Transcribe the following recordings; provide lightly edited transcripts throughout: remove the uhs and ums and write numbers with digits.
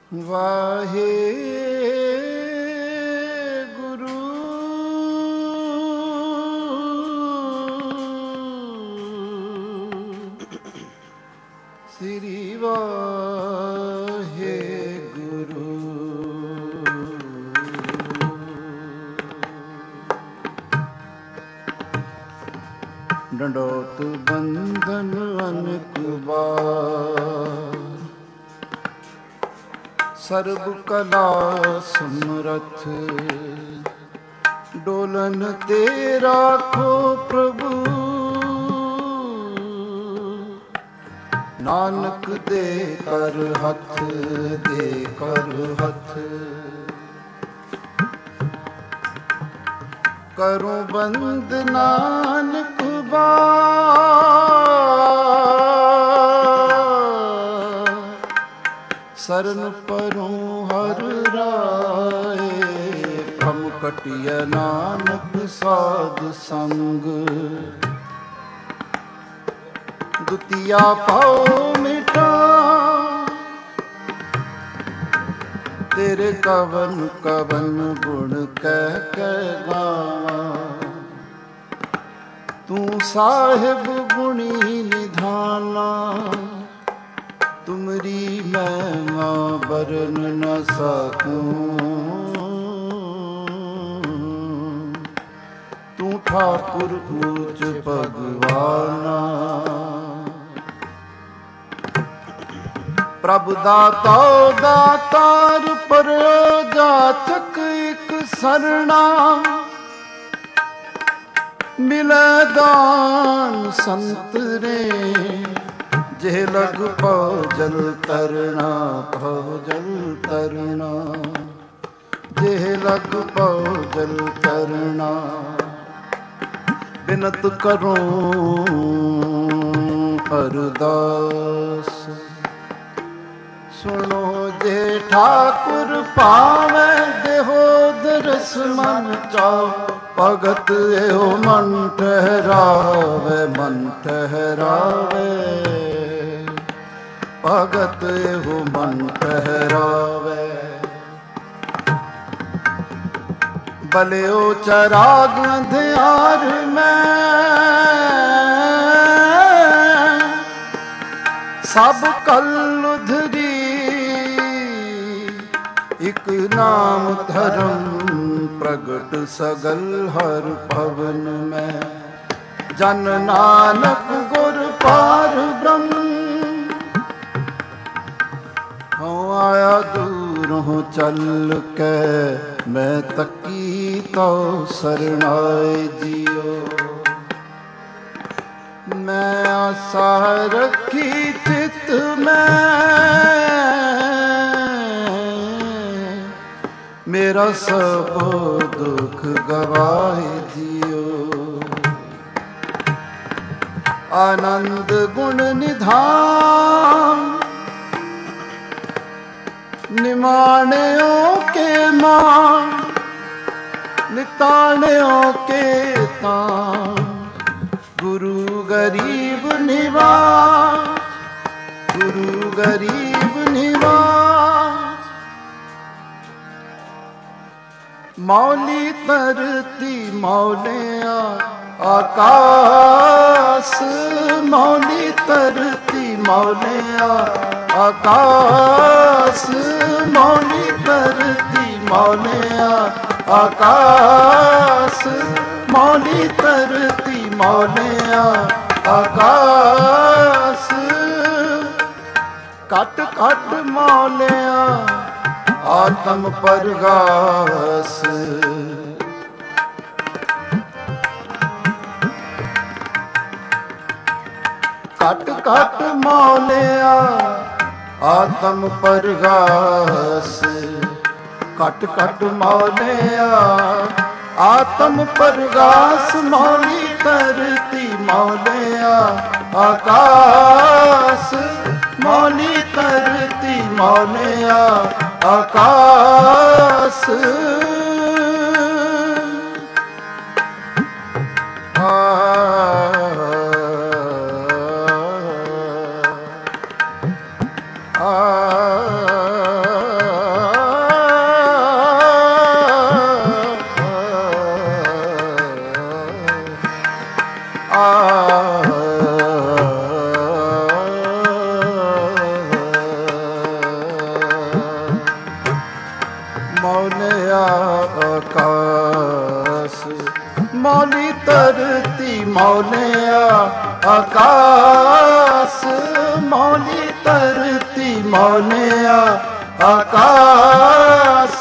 ਵਾਹਿਗੁਰੂ ਸ੍ਰੀ ਵਾਹਿਗੁਰੂ। ਡੰਡੋਤ ਬੰਧਨ ਅਨੇਕ ਬਾਰ, ਸਰਬ ਕਲਾ ਸਮਰਥ। ਡੋਲਨ ਤੇ ਰਾਖੋ ਪ੍ਰਭੂ, ਨਾਨਕ ਦੇ ਕਰ ਹੱਥ, ਦੇ ਕਰ ਹੱਥ। ਕਰੋ ਬੰਦ ਨਾਨਕ ਬਾਰ, ਸਰਨ ਪਰੋਂ ਹਰ ਰਾਏ। ਭ੍ਰਮ ਕਟਿਐ ਨਾਨਕ ਸਾਧ ਸੰਗ, ਦੁਤੀਆ ਪਾਉ ਮਿਟਾ। ਤੇਰੇ ਕਵਨ ਕਵਨ ਗੁਣ ਕਹਿ ਕਹਿ ਗਾਵਾਂ। ਤੂੰ ਸਾਹਿਬ ਗੁਣੀ ਨਿਧਾਨਾ, ਤੁਮਰੀ ਮਹਿਮਾ ਬਰਨ ਨ ਸਕੂੰ। ਤੂੰ ਠਾਕੁਰ ਊਚ ਭਗਵਾਨਾ, ਪ੍ਰਭ ਦਾਤਾ ਦਾਤਾਰ ਪਰਿਓ ਜਾਚਕ ਇਕ ਸਰਣਾ। ਮਿਲੈ ਦਾਨ ਸੰਤਰੇ, ਜੇ ਲਗ ਪਉ ਜਲ ਤਰਣਾ। ਪਉ ਜਲ ਤਰਣਾ, ਜੇ ਲਗ ਪਉ ਜਲ ਤਰਣਾ। ਬਿਨਤ ਕਰੂੰ ਅਰਦਾਸ, ਸੁਣੋ ਜੇ ਠਾਕੁਰ ਭਾਵੈ। ਦੇਹੋ ਦਰਸ ਮਨ ਚਾਉ, ਭਗਤ ਇਹੋ ਮਨ ਠਹਿਰਾਵੇ। ਮਨ ਠਹਿਰਾਵੇ, ਭਗਤ ਇਹੋ ਮਨ ਠਹਿਰਾਵੇ। ਬਲਿਓ ਚਰਾਗ ਅੰਧਿਆਰ ਮੈਂ, ਸਭ ਕਲ ਉਧਰੀ। ਇਕ ਨਾਮ ਧਰਮ ਪ੍ਰਗਟ ਸਗਲ ਹਰ ਭਵਨ ਮੈਂ। ਜਨ ਨਾਨਕ ਗੁਰ ਪਾਰ ਬ੍ਰਹਮ, ਹਉ ਆਇਆ ਦੂਰੋਂ ਚੱਲ ਕੇ। ਮੈਂ ਤੱਕੀ ਤਉ ਸਰਣਾਏ ਜੀਓ, ਮੈਂ ਆਸਾ ਰੱਖੀ ਚਿਤ ਮੈਂ। ਮੇਰਾ ਸਭ ਦੁਖ ਗਵਾਏ ਜੀਓ, ਆਨੰਦ ਗੁਣ ਨਿਧਾਨ। ਨਿਮਾਣਿਓ ਕੇ ਮਾਨ, ਨਿਤਾਣਿਓ ਕੇ ਤਾਨ। ਗੁਰੂ ਗਰੀਬ ਨਿਵਾਸ, ਗੁਰੂ ਗਰੀਬ ਨਿਵਾਸ। ਮੌਲੀ ਧਰਤੀ ਮੌਲਿਆ ਆਕਾਸ। ਮੌਲੀ ਧਰਤੀ ਮੌਲਿਆ ਆਕਾਸ। ਮੌਲੀ ਧਰਤੀ ਮੌਲਿਆ ਆਕਾਸ। ਮੌਲੀ ਧਰਤੀ ਮੌਲਿਆ ਆਕਾਸ। ਘਟ ਘਟ ਮੌਲਿਆ ਆਤਮ ਪਰਗਾਸ। ਘਟ ਘਟ ਮੌਲਿਆ ਆਤਮ ਪਰਗਾਸ। ਘਟ ਘਟ ਮੌਲਿਆ ਆਤਮ ਪਰਗਾਸ। ਮੌਲੀ ਧਰਤੀ ਮੌਲਿਆ ਆਕਾਸ। ਮੌਲੀ ਧਰਤੀ ਮੌਲਿਆ ਆਕਾਸ। आकाश मौली धरती मौलिया आकाश मौली धरती मौलिया आकाश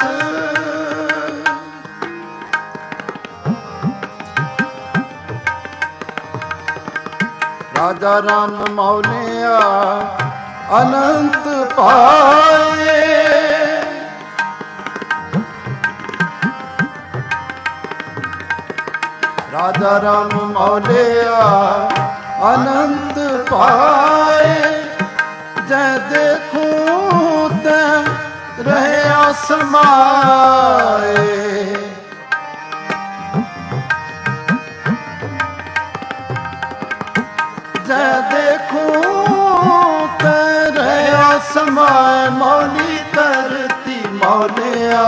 राजा राम मौलिया अनंत पाए राजा राम मौलिया अनंत पाए जै देखूं तै रहे आसमाए जै देखूं तै रहे आसमाए मौली धरती मौलिया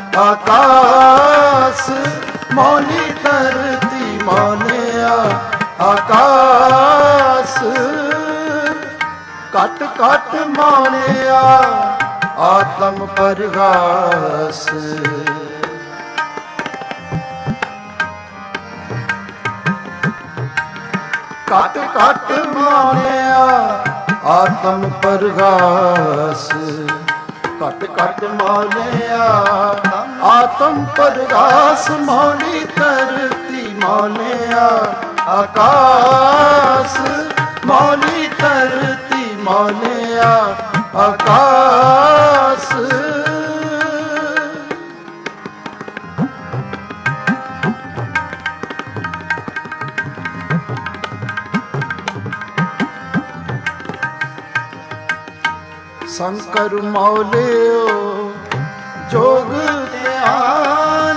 आकाश मौली धरती मौलिया आकाश कट कट मौलिया आत्म परगास कट कट मौलिया आत्म परगास कट कट मौलिया आत्म परगास मौली धरती मौलिया आकाश मौली धरती मौलिया आकाश शंकर मौलियो जोग ध्यान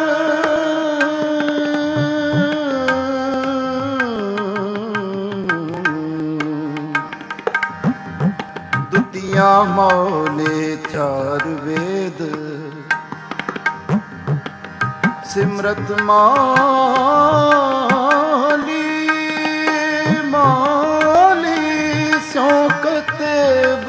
दुतिया मौले चार वेद सिमरत मौली मौली स्यों कतेब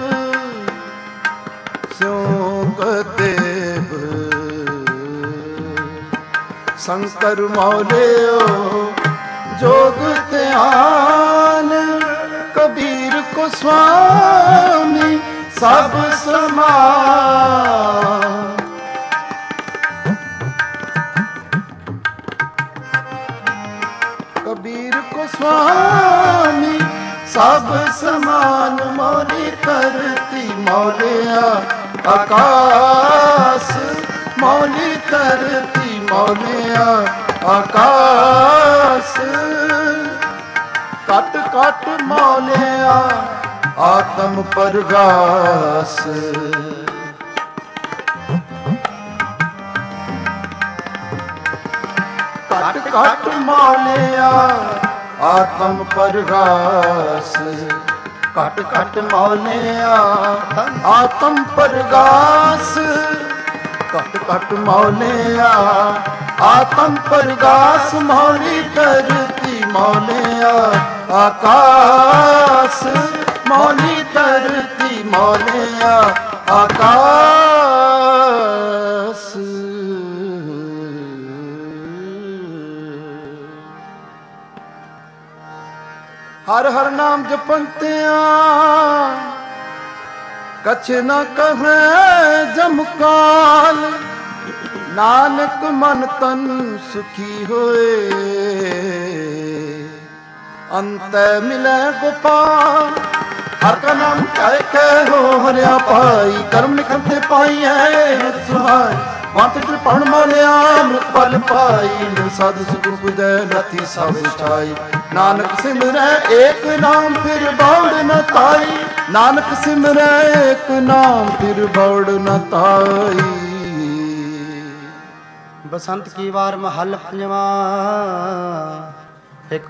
शंकर मौलियो जोग ध्यान कबीर को स्वामी सब समान कबीर को स्वामी सब समान मौली धरती मौलिया आकाश मौली धरती मौलिया आकाश कट कट मौलिया आत्म परगास कट कट मौलिया आत्म परगास कट कट मौलिया आत्म परगास कट कट मौलिया आत्म परगास मौली धरती मौलिया आकाश मौली धरती मौलिया आकाश हर हर नाम जपंतिया कछ न कहे जमकाल नानक मन तन सुखी होए अंत मिले गोपाल हर का नाम कह हो हरिया पाई कर्म निखंते पाई है सुहाई मात कृपण मौलिया अमृत फल पाई साधु सुख पुजै नथी सब छाई नानक सिमरै एक नाम फिर बौड़ न ताई नानक सिमरै एक नाम फिर बौड़ न ताई। बसंत की वार महल पंजवा एक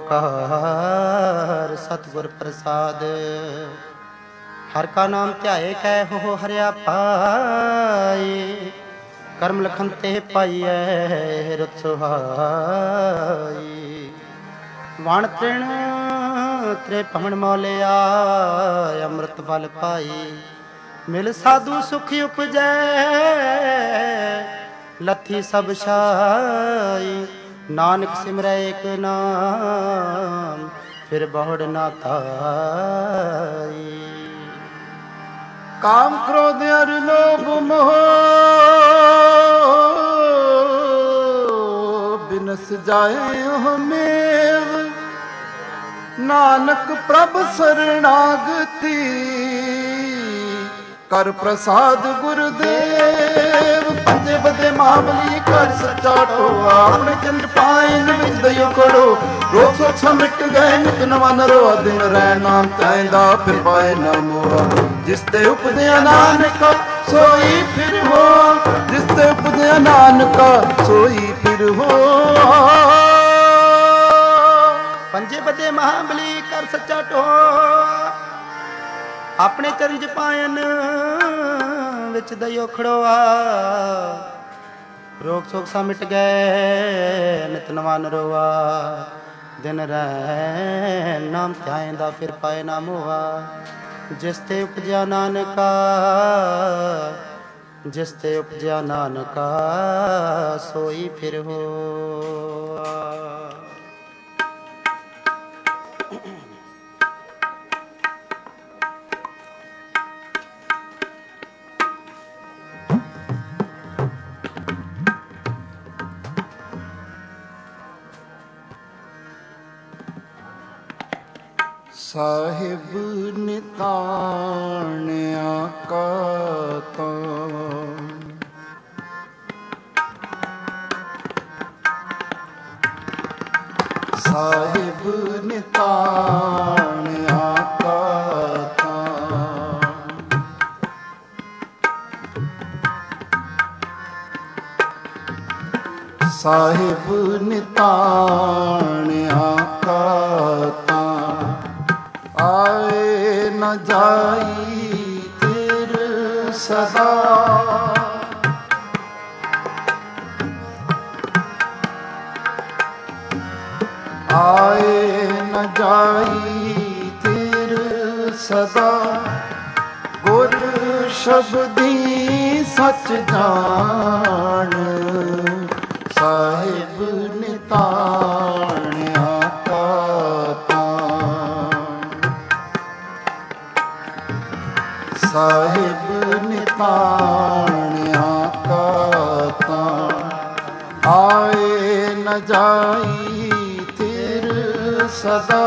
ओंकार सतगुर प्रसाद हर का नाम ध्याए कै हो हरिया पाए कर्म लखन ते पाइए रुत सुहाई वण तृण त्रे पवन मौलिया अमृत फल पाई मिल साधु सुख उपजै लथी सब छाई। नानक सिमरै एक नाम फिर बहुड़ ना ताई। काम क्रोध अर लोभ मोह बिनस जाए मेव। नानक प्रभ शरणागति कर प्रसाद गुरुदेव। पंजे बदे महाबली कर सच्चा टोआ। अपने चंद्र पाइन विच दयो करो। रोग सोच मिट गए नित नवा नरोआ। दिन रह नाम तैंदा फिर पाए ना मोआ। जिस ते उपदया नानका सोई फिर हो। जिस ते उपदया नानका सोई फिर हो। पंजे बदे महाबली कर सच्चा टोआ। अपने चरण पायन विच दयो खड़ोआ। रोग सोग सा मिट गए नित नवा नरोआ। दिन रह नाम ध्याएंदा फिर पाए ना मोआ। जिस ते उपजया नानका जिस ते उपजया नानका सोई फिर हो। ਸਾਹਿਬ ਨਿਤਾਣਿਆ ਕਾ ਤਾਣ। ਸਾਹਿਬ ਨਿਤਾਣਿਆ ਕਾ ਤਾਣ। ਸਾਹਿਬ ਨਿਤਾਣਿਆ ਕਾ ਤਾਣ। आए न जाई तिर सदा। आए न जाई तिर सदा। गुर शब्दी सच जान। साहिब निताणिया का ਸਾਹਿਬ ਨਿਤਾਣਿਆ ਕਾ ਤਾਣ। ਆਏ ਨ ਜਾਈ ਤਿਰ ਸਦਾ।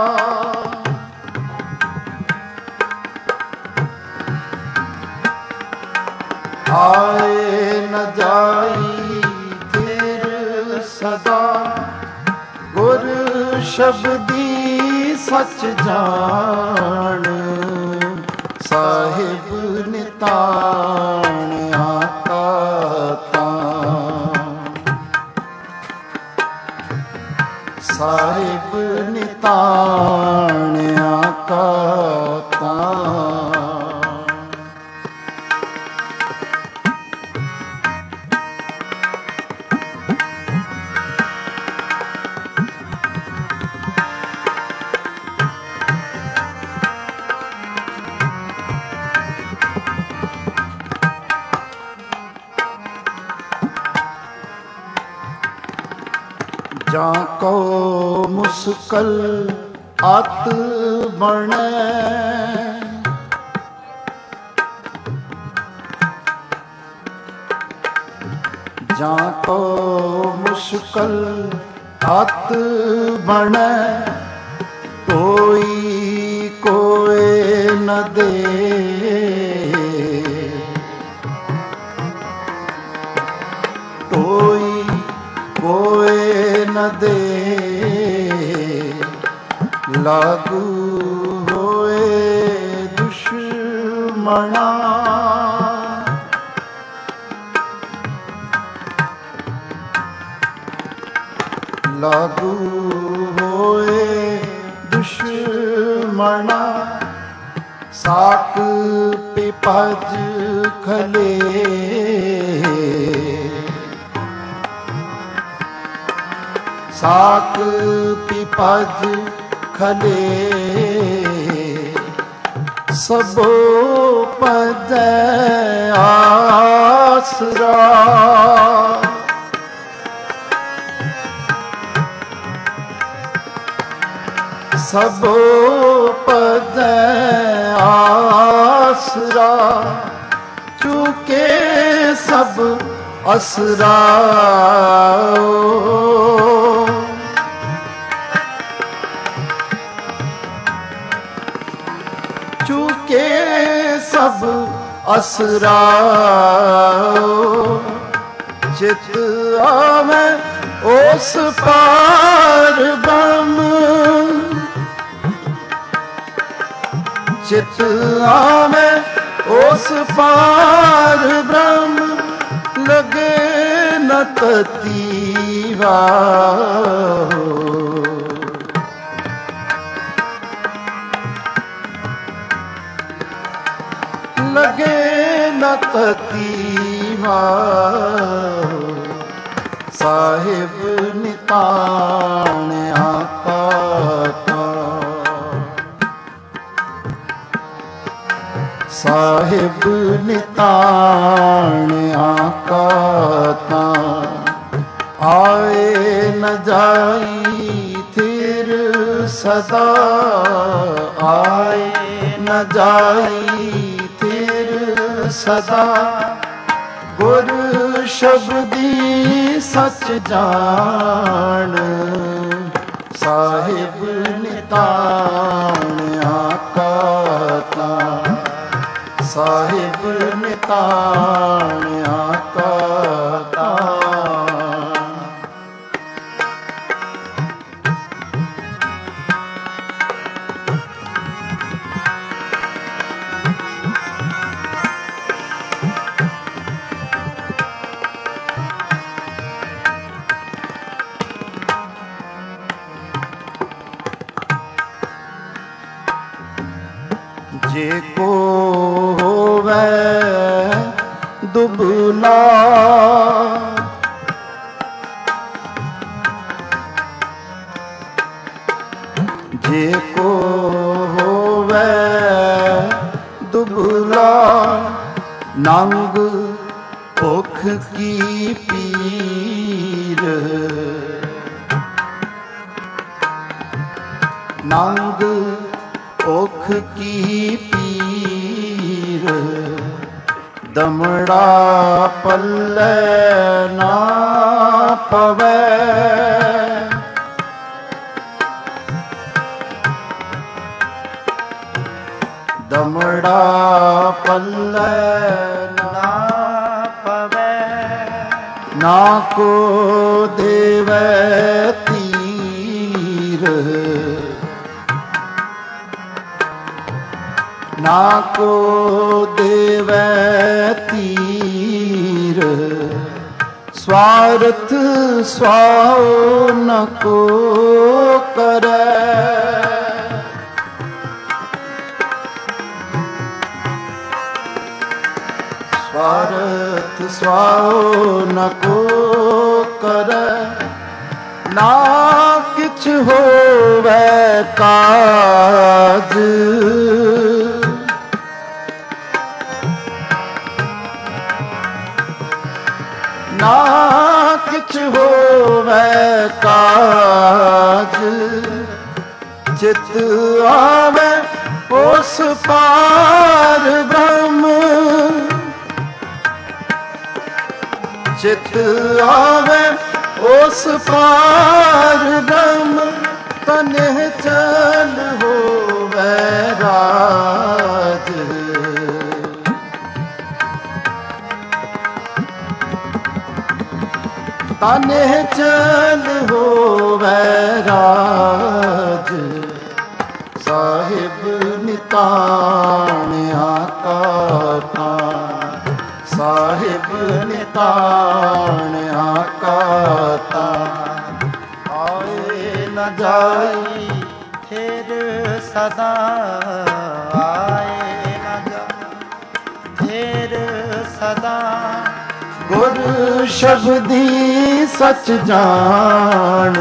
ਆਏ ਨ ਜਾਈ ਤਿਰ ਸਦਾ। ਗੁਰ ਸ਼ਬਦੀ ਸੱਚ ਜਾਣ। ਸਾਹਿਬ ਨਿਤਾਣਿਆ ਕਾ ਤਾਣ। ਸਾਹਿਬ ਨਿਤਾਣਿਆ ਕਾ ਤਾਣ। ਜਾਂ ਕੋ ਮੁਸਕਲ ਅਤ ਬਣੈ। ਜਾਂ ਕੋ ਮੁਸ਼ਕਲ ਅਤ ਬਣੈ। ਕੋਈ ਕੋਏ ਨ ਦੇ। ਕੋਈ ਕੋਏ ਨ ਦੇ। ਲਾਗੂ ਹੋਏ ਦੁਸ਼ਮਣਾ। ਲਾਗੂ ਹੋਏ ਦੁਸ਼ਮਣਾ। ਸਾਕ ਪਿਪਜ ਖਲੇ। ਸਾਕ ਪਿਪਜ ਖਲੇ। ਸਭੋ ਪਜੈ ਆਸਰਾ। ਸਭੋ ਪਦੈ ਆਸਰਾ, ਚੁਕੇ ਸਭ ਅਸਰਾ। ਚੁਕੇ ਸਭ ਅਸਰਾ, ਚਿਤ ਆਵੈ ਉਸ ਪਾਰ ਬ੍ਰਹਮ। ਚਿਤ ਆਵੈ ਉਸ ਪਾਰ ਬ੍ਰਹਮ, ਲਗੇ ਨ ਤਤੀ ਵਾਹੁ। ਲਗੇ ਨ ਤਤੀ ਵਾਹੁ। ਸਾਹਿਬ ਨਿਤਾਣਿਆ ਕਾ, ਸਾਹਿਬ ਨਿਤਾਣਿਆ ਕਾ। ਆਏ ਨ ਜਾਈ ਥਿਰ ਸਦਾ, ਆਏ ਨ ਜਾਈ ਥਿਰ ਸਦਾ। ਗੁਰ ਸ਼ਬਦੀ ਸਚ ਜਾਣ, ਸਾਹਿਬ ਨਿਤਾਣਿਆ ਕਾ। ਸਾਹਿਬ ਨਿਤਾਣਿਆ ਕਾ। ਜੇ ਕੋ ਹੋਵੈ ਦੁਬਲਾ, ਜੇ ਕੋ ਹੋਵੈ ਦੁਬਲਾ। ਨੰਗ ਭੁਖ ਕੀ ਪੀਰ, ਨੰਗ ਭੁਖ ਕੀ ਪੀਰ। ਦਮੜਾ ਪੱਲੇ ਨਾ ਪਵੈ, ਦਮੜਾ ਪੱਲੇ ਨਾ ਪਵੈ। ਨਾ ਕੋ ਦੇਵੈ ਤੀਰ, ਨਾ ਕੋ ਦੇਵੈ ਤੀਰ। ਸਵਾਰਥ ਸੁਆਉ ਨ ਕੋ ਕਰੈ, ਸਵਾਰਥ ਸੁਆਉ ਨ ਕੋ ਕਰੈ। ਨਾ ਕਿਛ ਹੋਵੈ ਕਾਜ, ਨਾ ਕਿਛ ਹੋਵੈ ਕਾਜ। ਚਿਤ ਆਵੈ ਉਸ ਪਾਰ ਬ੍ਰਹਮ, ਚਿਤ ਆਵੈ ਉਸ ਪਾਰ ਬ੍ਰਹਮ। ਤਨਿ ਚਲ ਹੋਵੈ ਰਾਜ, ਤਨਿ ਚਲ ਹੋਵੈ ਰਾਜ। ਸਾਹਿਬ ਨਿਤਾਣਿਆ ਕਾ, ਸਾਹਿਬ ਨਿਤਾਣਿਆ ਕਾ। ਆਏ ਨ ਜਾਈ ਥਿਰ ਸਦਾ, ਆਏ ਨ ਜਾਈ ਥਿਰ ਸਦਾ। ਗੁਰ ਸ਼ਬਦੀ ਸਚ ਜਾਣ,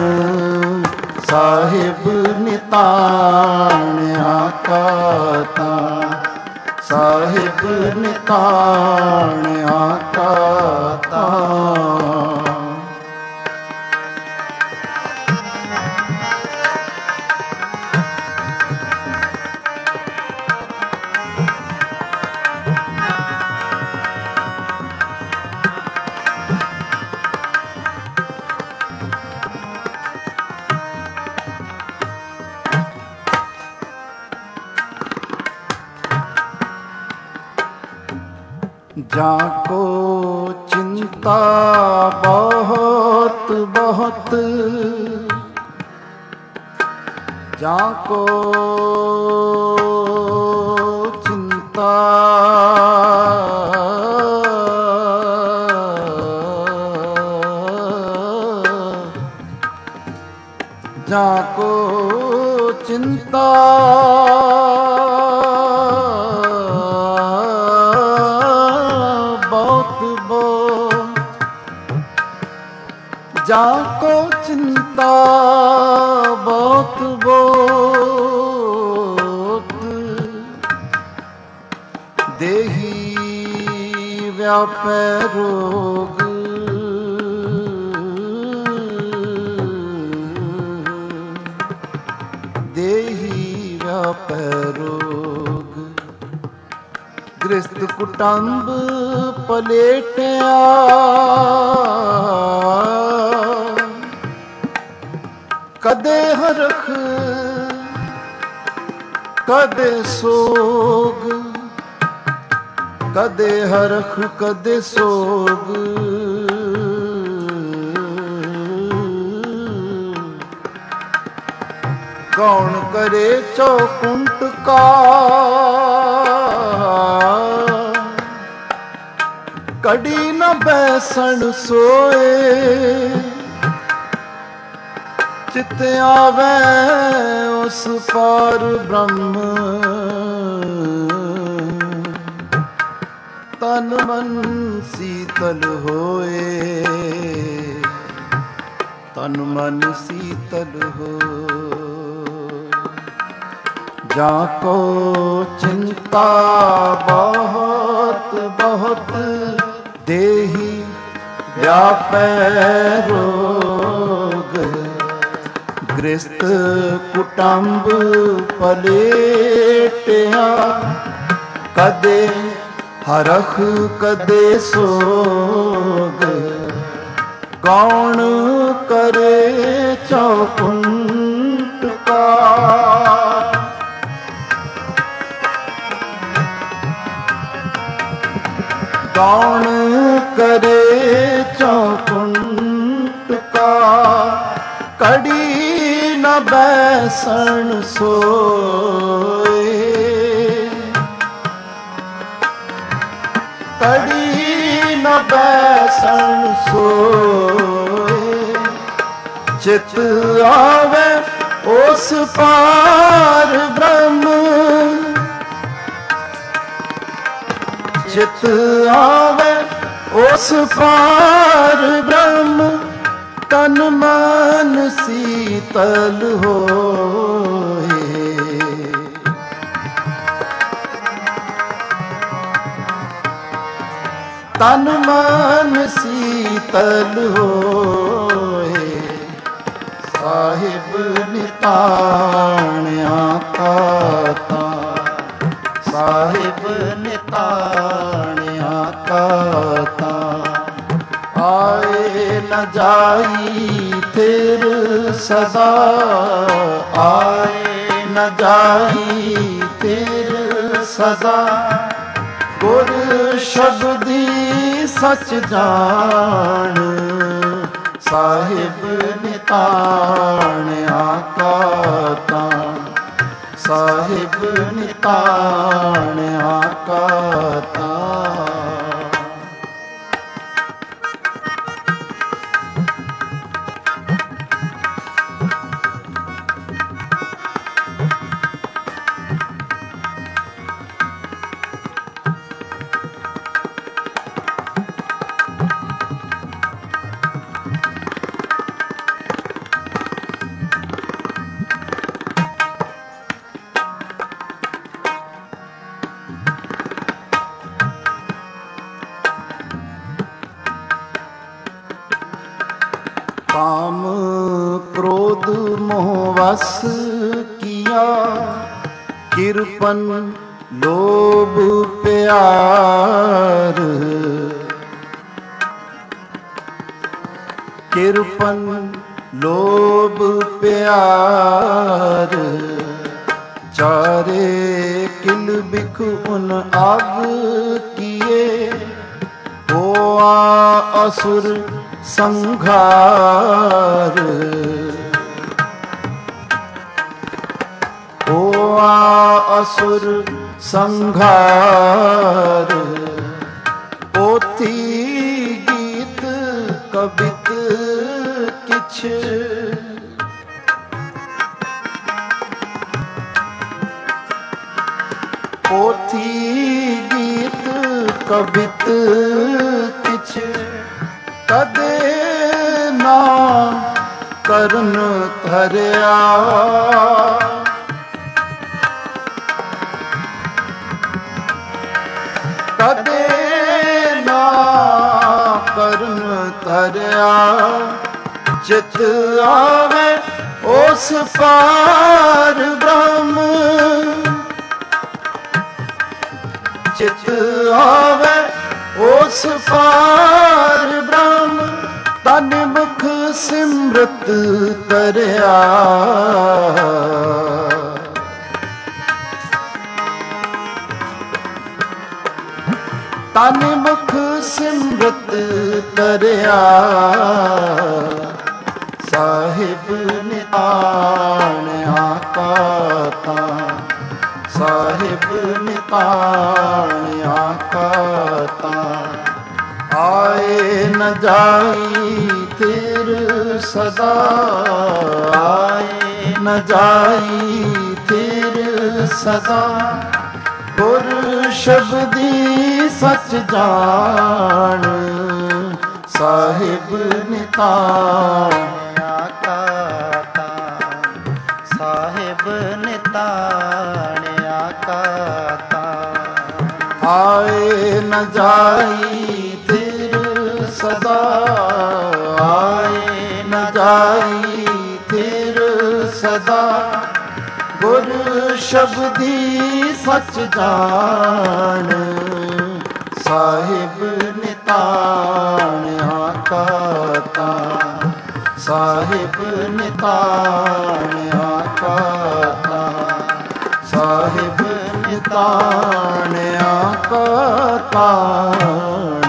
ਸਾਹਿਬ ਨਿਤਾਣਿਆ ਕਾ। ਸਾਹਿਬ ਨਿਤਾਣਿਆ ਕਾ। जाको चिंता बहुत बहुत, जाको चिंता जाको चिंता जाको चिंता बहुत बहुत, देही व्यापै रोग, देही व्यापै रोग। गृहस्थ कुटुंब पलेटिया, कदे हरख कदे सोग, कदे हरख कदे सोग। कौन करे चौकुंट का, कड़ी न बैसन सोए। चित आवे उस पार ब्रह्म, तन मन शीतल होए, तन मन शीतल हो। जाको चिंता बहुत बहुत, देही व्यापै रोग। गृहस्थ कुटुंब पलेटिया, कदे हरख कदे सोग। कौन करे चौकुंट का, कौन करे चौकुंट का। कड़ी न बैसन सोए, कड़ी न बैसन सोए। चित आवे उस पार ब्रह्म, चित आवे उस पार ब्रह्म। तन मन शीतल होए, तन मन शीतल होए। साहिब निताणिया का तां, साहिब निताणिया का तां। आए न जाई फिर सदा, आए न जाई फिर सदा। गुर शब्दी सच जान, साहिब निताणिया का तां, साहिब निताणिया का तां। काम क्रोध मोह वश किया, किरपन लोभ प्यार। किरपन लोभ प्यार। चारे किल बिख उन आग किए, असुर संघार। होआ असुर संघार, पोथी गीत कबित किछ। पोथी गीत कबित किछ, कदे ना करन धरिया। कदे ना करन धरिया, चित आवे उस पार ब्रह्म। चित आवे उस पार ब्रह्म, तन मुख सिमरत तरिया। तन मुख सिमरत तरिया, साहिब नितान आका तां। साहिब नितान आका तां, आए न जाई तिर सदा। आए न जाई तिर सदा, गुर शब्दी सच जान। साहिब नितान आका तां। साहिब नितान आका तां। आए न जाई तिर सदा। आए न जाई तिर सदा, गुर शब्दी सच जान। साहिब नितान आका तां। साहिब नितान आका तां। साहिब नितान आका तां।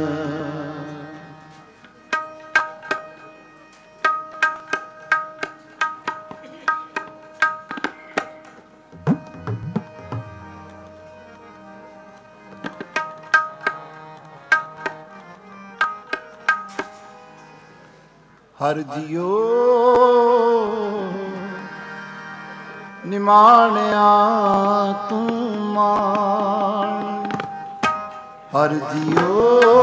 हर जियो निमाणिया तू मान। हर जियो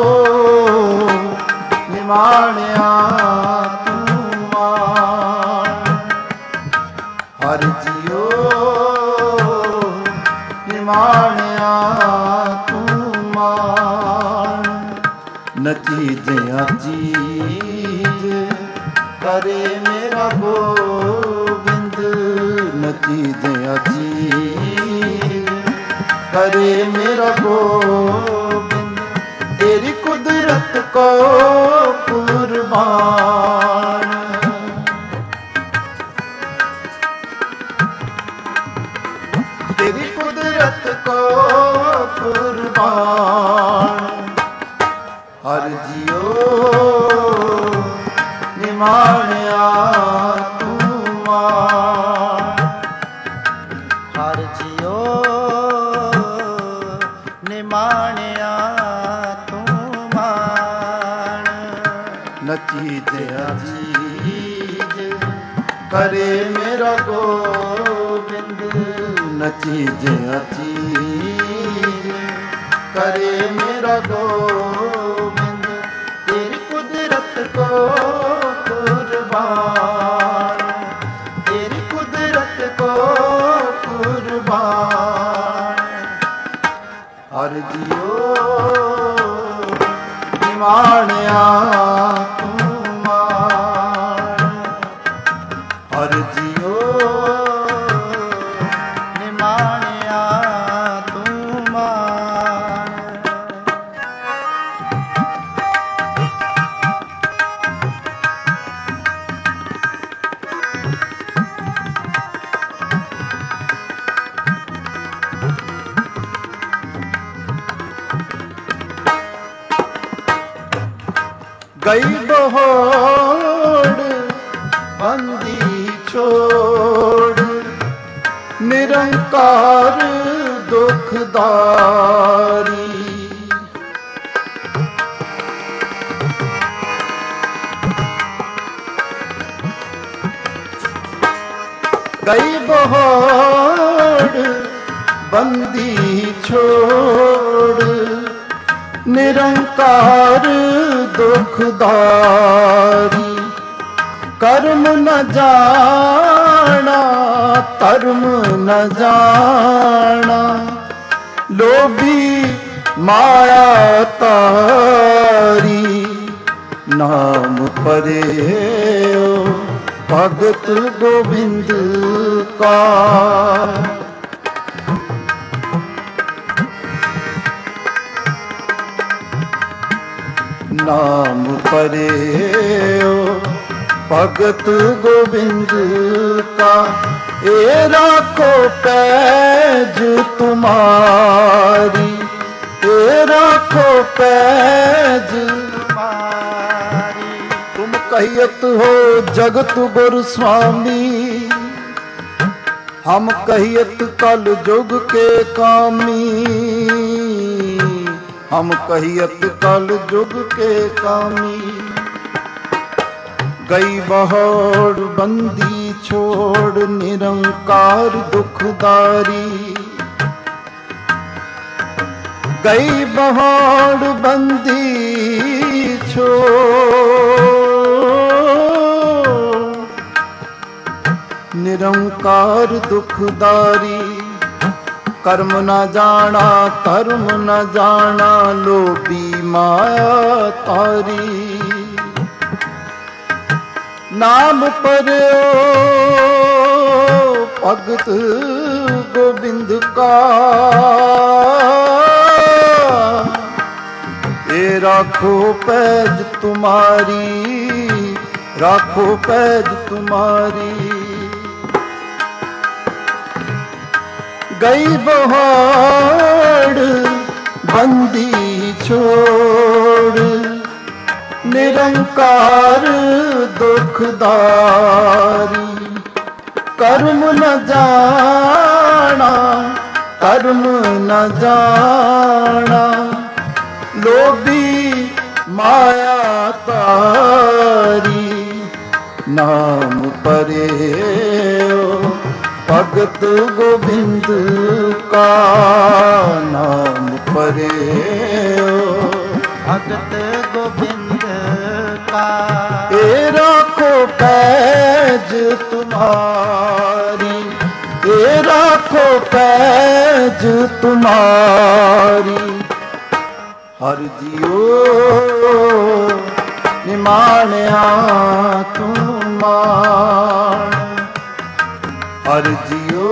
निमाणिया तू मान। हर जियो निमाणिया तू मान। नची जिया चीज करे मेरा गोविंद। नची जिया चीज करे मेरा गोविंद। तेरी कुदरत को कुर्बान। तेरी कुदरत को कुर्बान। हर जियो निमाणिया तू मान। हर जियो निमाणिया तू मान। नची जिया चीज करे मेरा गोविंद। नची जिया चीज करे मेरा गोविंद। तेरी कुदरत को कुर्बान। तेरी कुदरत को कुर्बान। हर जियो निमाणिया तू मान। हर जियो निमाणिया तू मान। ਗਈ ਬਹੋੜ ਬੰਦੀ ਛੋੜ ਨਿਰੰਕਾਰ ਦੁਖਦਾਰੀ। ਗਈ ਬਹੋੜ ਬੰਦੀ ਛੋੜ ਨਿਰੰਕਾਰ ਦੁਖਦਾਰੀ। ਕਰਮ ਨ ਜਾਣਾ ਧਰਮ ਨ ਜਾਣਾ ਲੋਭੀ ਮਾਇਆ ਤਾਰੀ। ਨਾਮ ਪਰਿਓ ਭਗਤ ਗੋਬਿੰਦ ਕਾ ਨਾਮ ਪਰਿਓ ਭਗਤ ਗੋਬਿੰਦ ਕਾ। ਏ ਰਾਖੋ ਪੈਜ ਤੁਮਾਰੀ ਏ ਰਾਖੋ ਪੈਜ ਤੁਮਾਰੀ। ਤੁਮ ਕਹੀਤ ਹੋ ਜਗਤ ਗੁਰ स्वामी हम कहियत कल जुग के कामी। हम कहियत कल जुग के कामी। गई बहौड़ बंदी छोड़ निरंकार दुखदारी। गई बहौड़ बंदी छोड़ निरंकार दुखदारी। कर्म न जाना धर्म न जाना लोभी माया तारी। नाम पढ़ो भगत गोबिंद का। ये राखो पैज तुम्हारी राखो पैज तुम्हारी। गई बहौड़ बंदी छोड़ निरंकार दुखदारी। कर्म न जाना कर्म न जाना लोभी माया तारी। नाम परेओ भगत गोबिंद का। नाम परेओ भगत गोबिंद का। ए राखो पैज तुम्हारी ए राखो पैज तुम्हारी। हर जियो निमाणिया तुम मान। हर जियो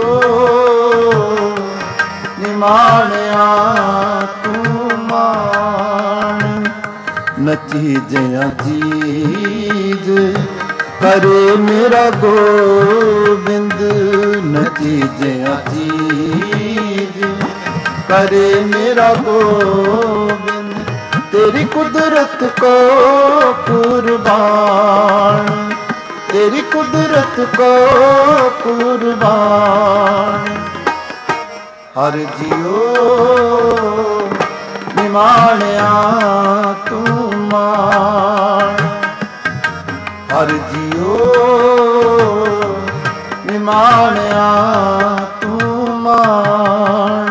निमाणिया तुम मान। नची जया चीज करे मेरा गोबिंद। नची जया चीज करे मेरा गोबिंद। तेरी कुदरत को कुर्बान तेरी कुदरत को कुर्बान। हर जियो निमाणिया तुम मान। हर जियो निमाणिया तुम मान।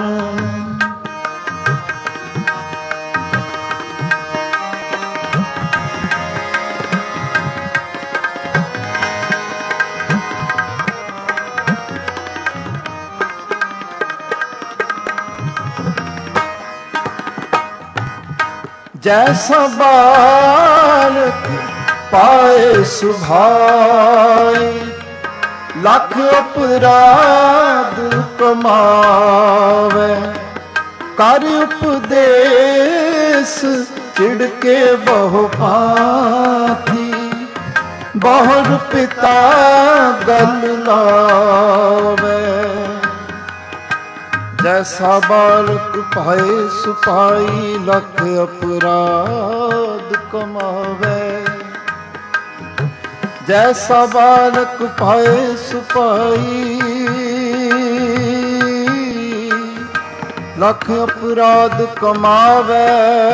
जैसा बालक पाए सुभाई। लख अपराध कमावे। कर उपदेश चिड़के बहु पाती। बहुर पिता गल लावे। जैसा बालक पाए सुपाई। लख अपराध कमावे। जैसा बालक पाए सुपाई, लख अपराध कमावे,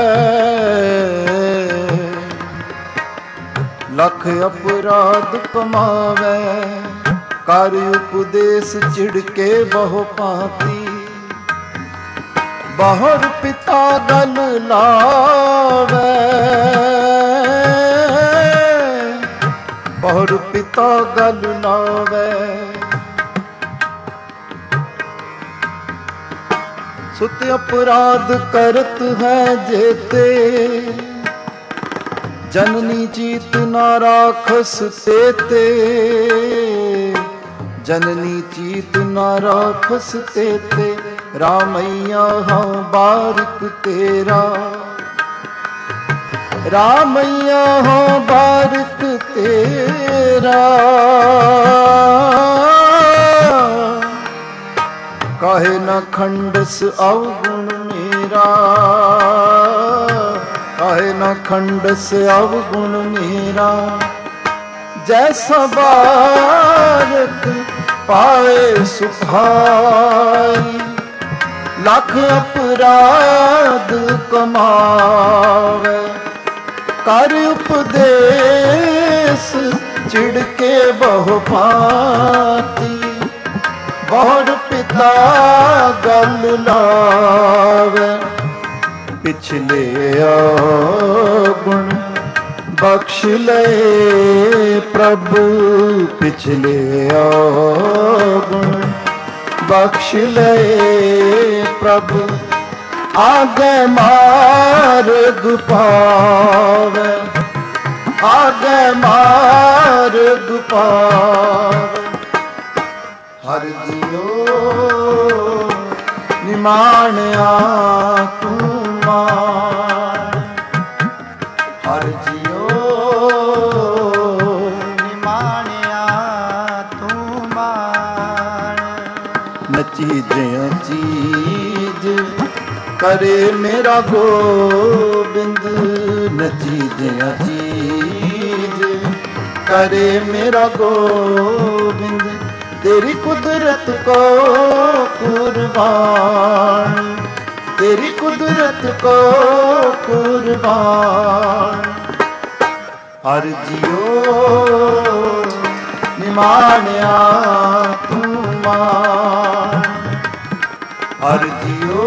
लख अपराध कमावे। कर उपदेश चिड़के बहु पाती, बहुर पिता गल लावे, बहुर पिता गल लावे। सुत अपराध करत है जेते, जननी चीत ना राखस तेते, जननी चीत ना राखस तेते। रामैया हाँ बारिक तेरा, रामैया हाँ बारिक तेरा। काहे न खंडस अवगुण मेरा, काहे न खंडस अवगुण मेरा। जैसा बालक पाए सुखाई, लख अपराध कमावे। कर उपदेश चिड़के बहु भांति, बहुर पिता गल लावे। पिछले अवगुण बख्श ले प्रभु, पिछले अवगुण बख्श ले प्रभु। आगे मार्ग पावे, आगे मार्ग पावे। हर जियो निमाणिया तू मान, हर जियो निमाणिया तू मान। नची जया चीज करे मेरा गोबिंद, नची जया चीज करे मेरा गोबिंद। तेरी कुदरत को कुर्बान, तेरी कुदरत को कुर्बान। हर जियो निमाणिया तू मान, हर जियो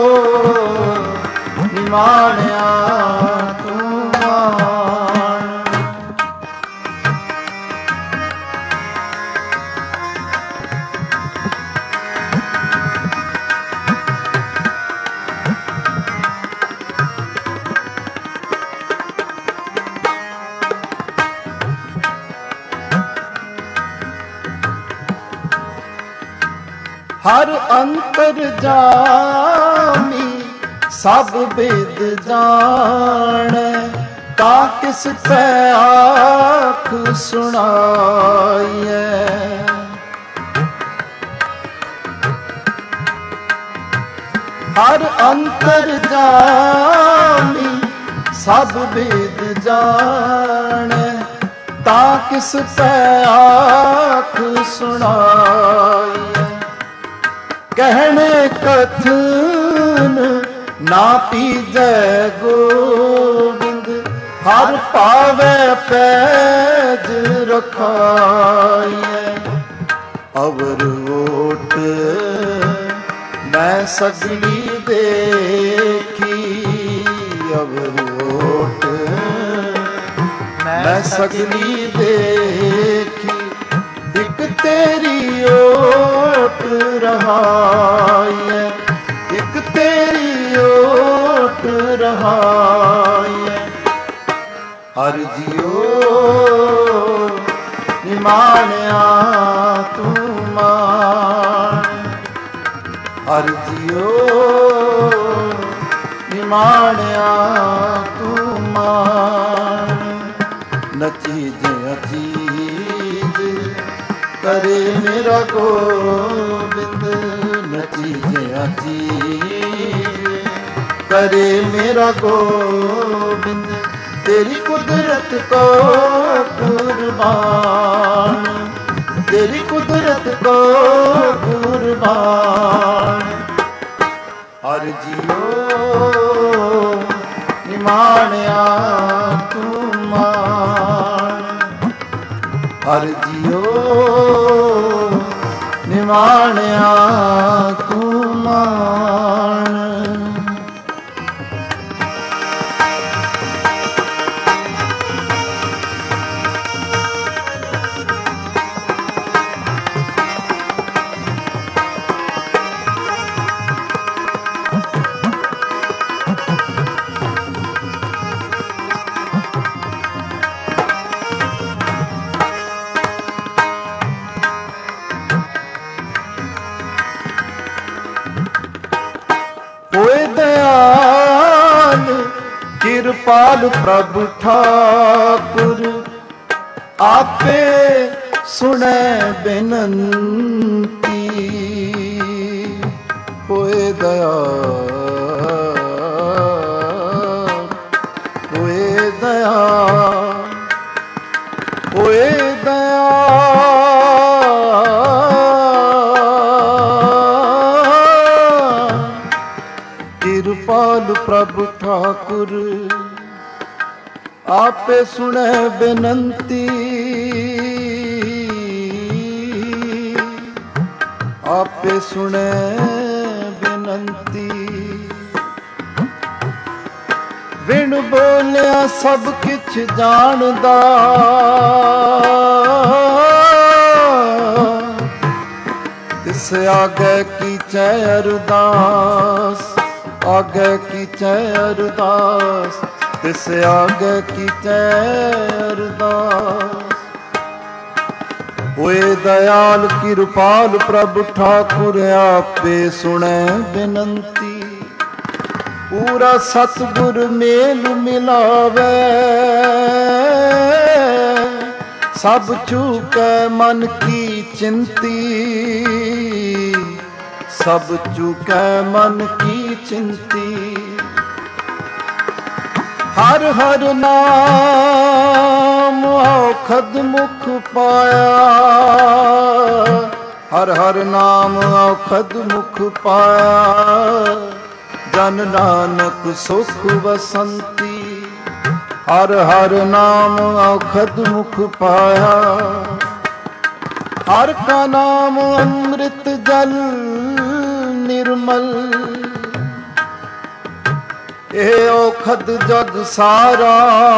निमाणिया तू मान। हर अंतर जामी सब वेद जाने, ता किस पे आँख सुनाइए। हर अंतर जामी सब वेद जाने, ता किस पे आँख सुनाइए। कहने कथन ना पीजे गोबिंद, हर पावे पैज रखाइए। अवर ओट मैं सगली देखी, अवर ओट मैं सगली देखी। एक तेरी ओट रहाइए, एक तेरी ओट रहाइए। हर जियो निमाणिया तू मान, हर जियो निमाणिया तू मान। नची जया चीज करे मेरा गोबिंद, नची जया चीज करे मेरा गोबिंद। तेरी कुदरत को कुर्बान, तेरी कुदरत को कुर्बान। हर जियो निमाणिया तू मान, हर जियो निमाणिया तू मान। कृपाल प्रभु ठाकुर आपे सुने बेनंती, होए दयाल, होए दयाल, होए दयाल। कृपाल प्रभु ठाकुर आपे सुने बेनंती, आपे सुने बेनंती। विण बोलिया सब किछ जानदा, तिस आगे कीचै अरदास, आगे कीचै अरदास, तिस आगे कीचै अरदास। होए दयाल कृपाल प्रभु ठाकुर आपे सुने बेनंती, पूरा सतगुर मेल मिलावे, सब चूकै मन की चिंती, सब चूकै मन की चिंती। हर हर नाम औखद मुख पाया, हर हर नाम औखद मुख पाया, जन नानक सुख बसंती। हर हर नाम औखद मुख पाया, हर का नाम अमृत जल निर्मल। ਇਹ ਔਖਦ ਜਗ ਸਾਰਾ,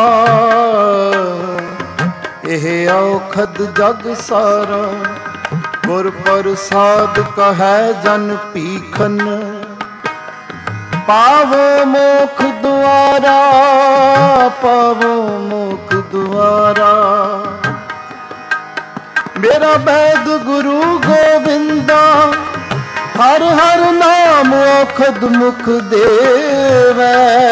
ਇਹ ਔਖਦ ਜਗ ਸਾਰਾ, ਗੁਰ ਪ੍ਰਸਾਦ ਕਹੈ ਜਨ ਭੀਖਨ। ਪਾਵੋ ਮੋਖ ਦੁਆਰਾ, ਪਾਵੋ ਮੋਖ ਦੁਆਰਾ। ਮੇਰਾ ਬੈਦ ਗੁਰੂ ਗੋਬਿੰਦਾ, हर हर नाम औखद मुख देवै।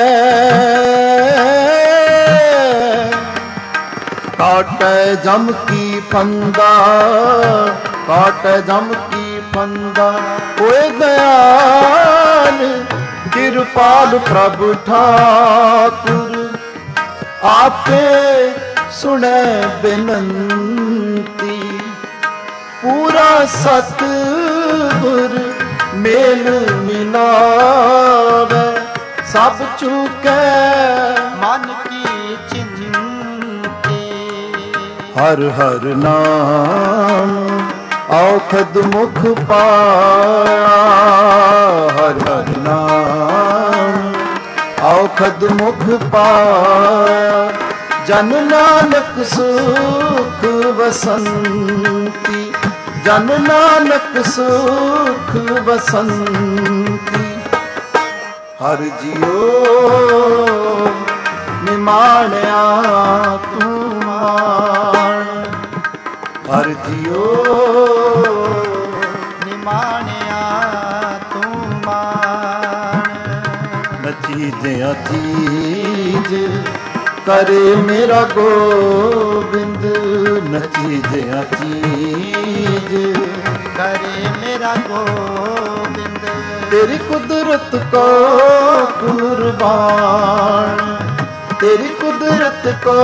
काटै जम की फंदा, काटै जम की फंदा। होए दयाल कृपाल प्रभु ठाकुर आपे सुनै बेनंती। पूरा सतगुर मेल मिलावे, सब चूकै मन की चिंती। हर हर नाम औखद मुख पाया, हर हर नाम औखद मुख पाया। जन नानक सुख बसंती, जन नानक सुख बसंती। हर जियो निमाणिया तू मान, हर जियो निमाणिया तू मान। नचीजिया चीज करे मेरा गोबिंद, नचीजिया चीज करे मेरा गोबिंद। तेरी कुदरत को कुर्बान, तेरी कुदरत कुदरत को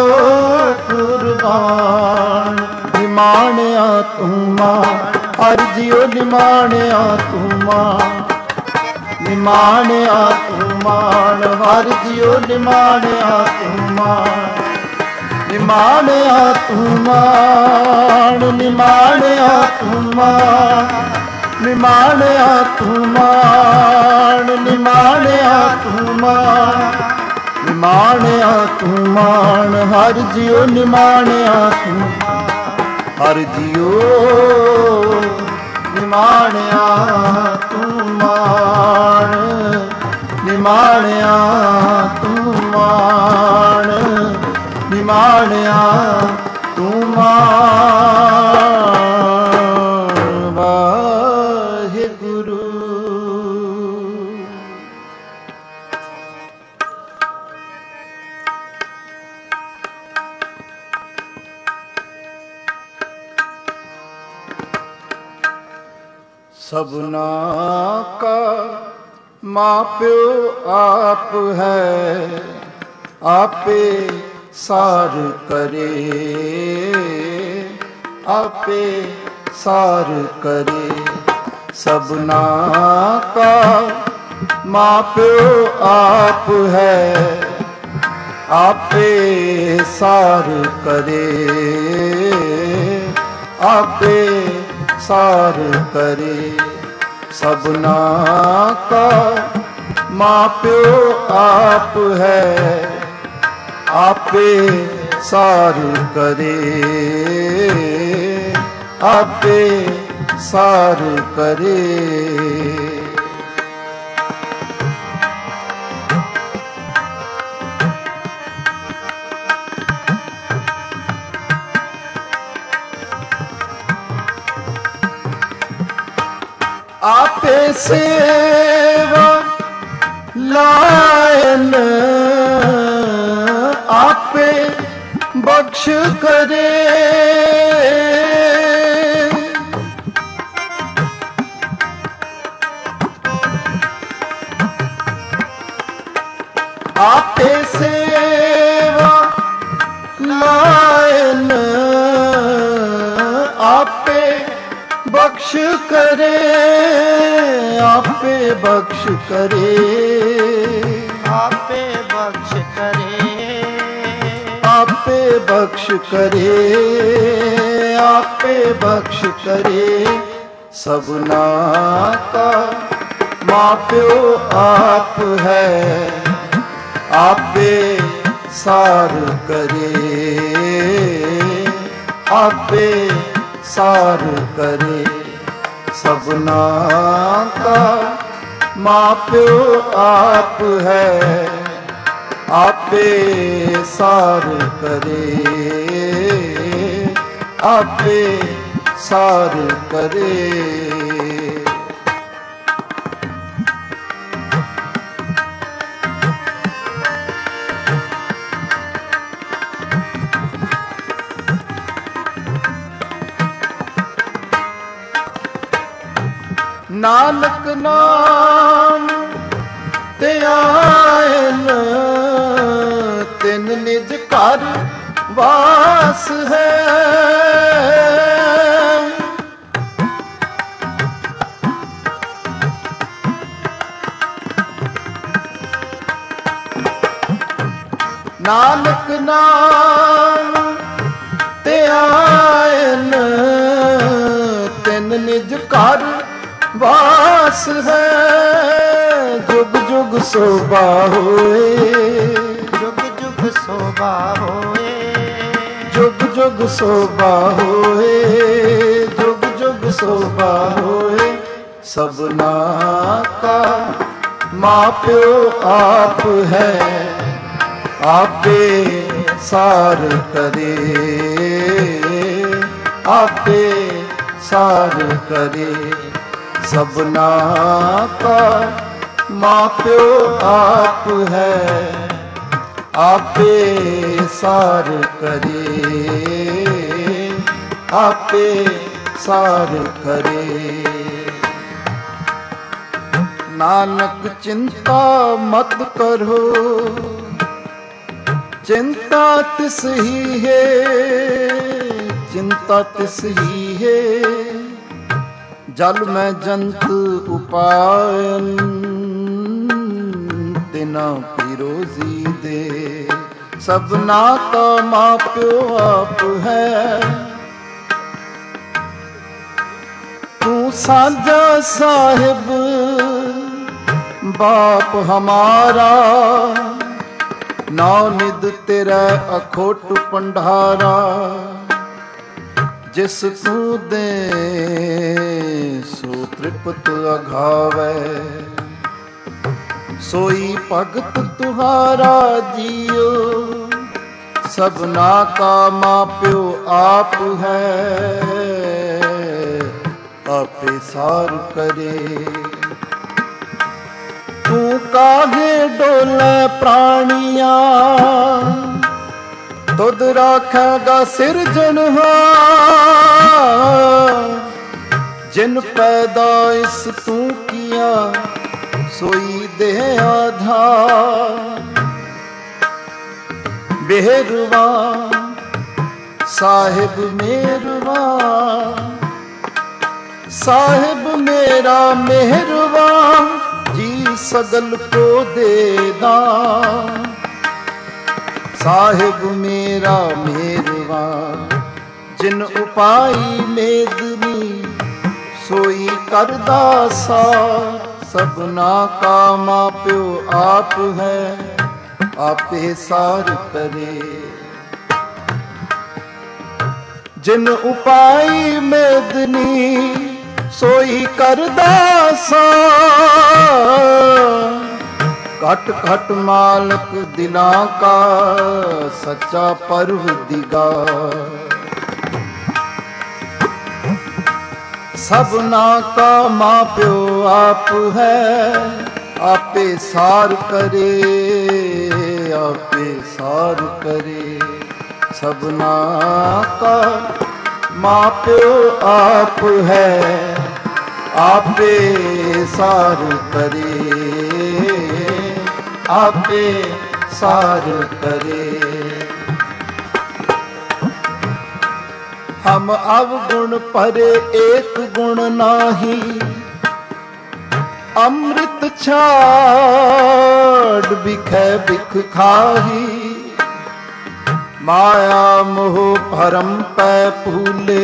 कुर्बान। निमाणिया तू मान हर जियो निमाणिया तू मान। निमाणिया तू मान हर जियो निमाणिया तू मान। निमाणिया तू मान निमाणिया तू मान। निमाणिया तू मान निमाणिया तू मान। निमाणिया तू मान हर जियो निमाणिया तू हर जियो निमाणिया तू मान। निमाणिया तू मान निमाणिया तू मान। वाहिगुरु। सबना का माँ प्यो आप है आपे सार करे। आपे सार करे। सबना का माँ प्यो आप है आपे सार करे। आपे सार करे। सबना का माँ प्यो आप है आपे सार करे। आपे सार करे। आपे सेवा लायन आपे बख्श करे। आपे सेवा लायन आपे बख्श करे। आपे बख्श करे। आपे बख्श करे। आपे बख्श करे। आपे बख्श करे। सबना का माँ प्यो आप है आपे सार करे। आपे सार करे। सबना का माँ प्यो आप है आपे सार करे। आपे सार करे। नानक नाम ते आयन तिन निज घर वास है। नानक नाम ते आयन तिन निज घर वास है। जुग जुग शोभा होए। जुग जुग शोभा होए। जुग जुग शोभा होए। जुग जुग शोभा होए। सबना का माँ प्यो आप है आपे सार करे। आपे सार करे। सबना का माँ प्यो आप है आपे सार करे। आपे सार करे। नानक चिंता मत करो चिंता तिस ही है, चिंता तिस ही है, जल में जंत उपायन, तिना पिरोजी दे। सबना का माँ प्यो आप है, तू साजा साहिब बाप हमारा, नाम निद तेरा अखोट पंडारा। जिस तू दे सो तृप्त अघावै, सोई भगत तुहारा जियो। सबना का माँ प्यो आप है, आपे सार करे। तू काहे डोले प्राणिया, तुद राखेगा सिरजनहार। जिन पैदाइश तू किया, सोई दे आधार। बेहरवा साहिब मेरवा, साहिब मेरा मेहरवा, जी सगल को दे दान। साहिब मेरा मेहरवा, जिन उपाई मेदनी, सोई करदा सार। सबना का माँ प्यो आप है, आपे सार करे। जिन उपाई मेदनी, सोई करदा सार। घट घट मालक दिला का, सच्चा परवदिगार। सबना का माँ प्यो आप है, आपे सार करे, आपे सार करे। सबना का माँ प्यो आप है, आपे सार करे, आपे सार करे। हम अवगुण परे एक गुण नाही, अमृत छाड़ बिखै बिख खाही। माया मोह भरम पै फूले,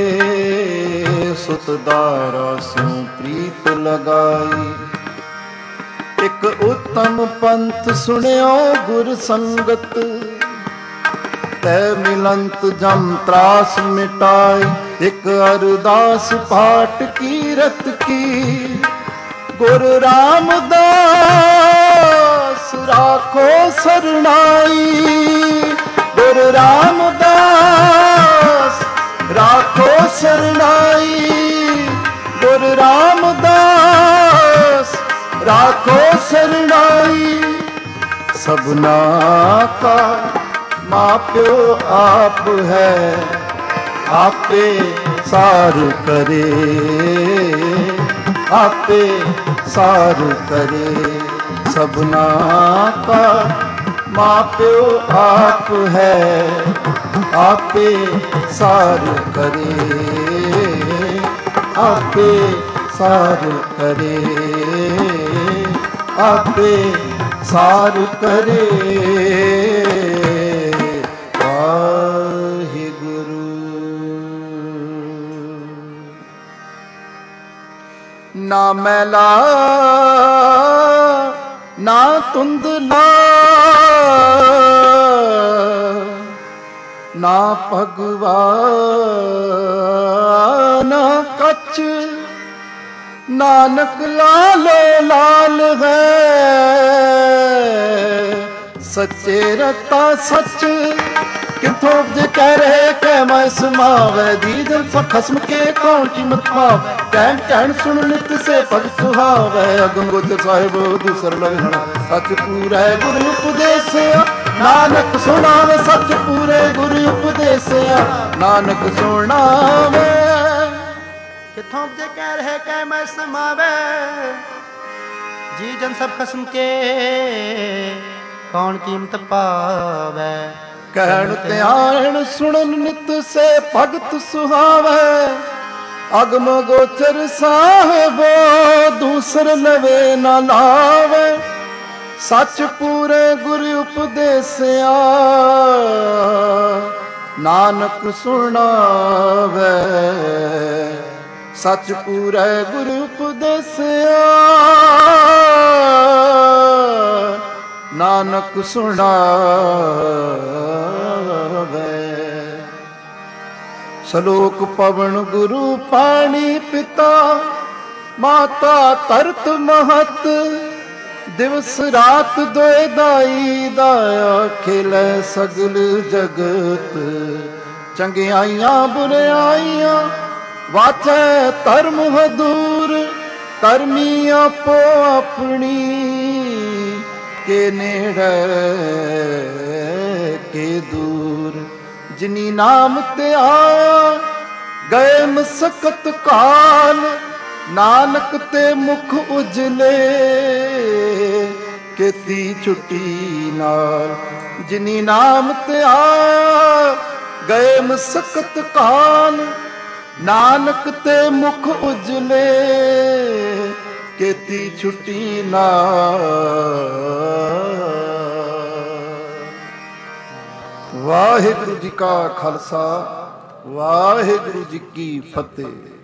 सुतदारा सो प्रीत लगाई। एक उत्तम पंथ सुनियो गुर संगत, तै मिलंत जम त्रास मिटाई। एक अरदास पाठ कीरत की, गुरु रामदास राखो सरनाई। गुरु रामदास राखो सरनाई। गुरु रामदास राखो सरनाई। सबना का माँ प्यो आप है, आपे सार करे, आपे सार करे। सबना का माँ प्यो आप है, आपे सार करे, आपे सार करे, आपे सार करे। ना मैला ना तुंदला, ना भगवा ना कच। नानक लालो लाल है, सच्चे रता सच। किथों जे कह रहे कै मैं समावै, दीदन सा खसम के कौन कीमत पावै। कहन कहन सुन नित से पग सुहावै, अगम गोचर साहिब दूसर लगना। सच पूरै गुरु उपदेश, नानक सुनावे सच पूरे गुरु उपदेश। नानक सुनावे किथों जे कह रहे कै मैं समावै, जी जन सब खसम के ਕੌਣ ਕੀਮਤ ਪਾਵੈ। ਕਹਿਣ ਧਿਆਨ ਸੁਣਨ ਨਿਤ ਸੇ ਭਗਤ ਸੁਹਾਵੈ। ਅਗਮ ਗੋਚਰ ਸਾਹਿਬੋ ਦੂਸਰ ਲਵੇ ਨਾ ਲਾਵੈ। ਸੱਚ ਪੂਰੇ ਗੁਰ ਉਪਦੇਸਿਆ ਨਾਨਕ ਸੁਣਾਵੈ। ਸੱਚ ਪੂਰੇ ਗੁਰ ਉਪਦੇਸਿਆ ਨਾਨਕ ਸੁਣਾਵੈ। ਸਲੋਕ ਪਵਨ ਗੁਰੂ ਪਾਣੀ ਪਿਤਾ ਮਾਤਾ ਧਰਤ ਮਹਤ। ਦਿਵਸ ਰਾਤ ਦੋਇ ਦਾਈ ਦਾਇਆ ਖੇਲੇ ਸਗਲ ਜਗਤ। ਚੰਗਿਆਈਆਂ ਬੁਰਿਆਈਆਂ ਵਾਚੈ ਧਰਮ ਹਦੂਰ। ਧਰਮੀ ਆਪੋ ਆਪਣੀ ਕੇ ਨੇੜੇ ਕੇ ਦੂਰ। ਜਿਨੀ ਨਾਮ ਤੇ ਆਇਆ ਗਏ ਮਸਕਤ ਕਾਲ। ਨਾਨਕ ਤੇ ਮੁਖ ਉਜਲੇ ਕੀਤੀ ਛੁੱਟੀ ਨਾਲ। ਜਿਨੀ ਨਾਮ ਤੇ ਆਇਆ ਗਏ ਮਸਕਤ ਕਾਲ। ਨਾਨਕ ਤੇ ਮੁਖ ਉਜਲੇ ਕੀਤੀ ਛੁੱਟੀ ਨਾਲ। ਵਾਹਿਗੁਰੂ ਜੀ ਕਾ ਖਾਲਸਾ ਵਾਹਿਗੁਰੂ ਜੀ ਕੀ ਫਤਿਹ।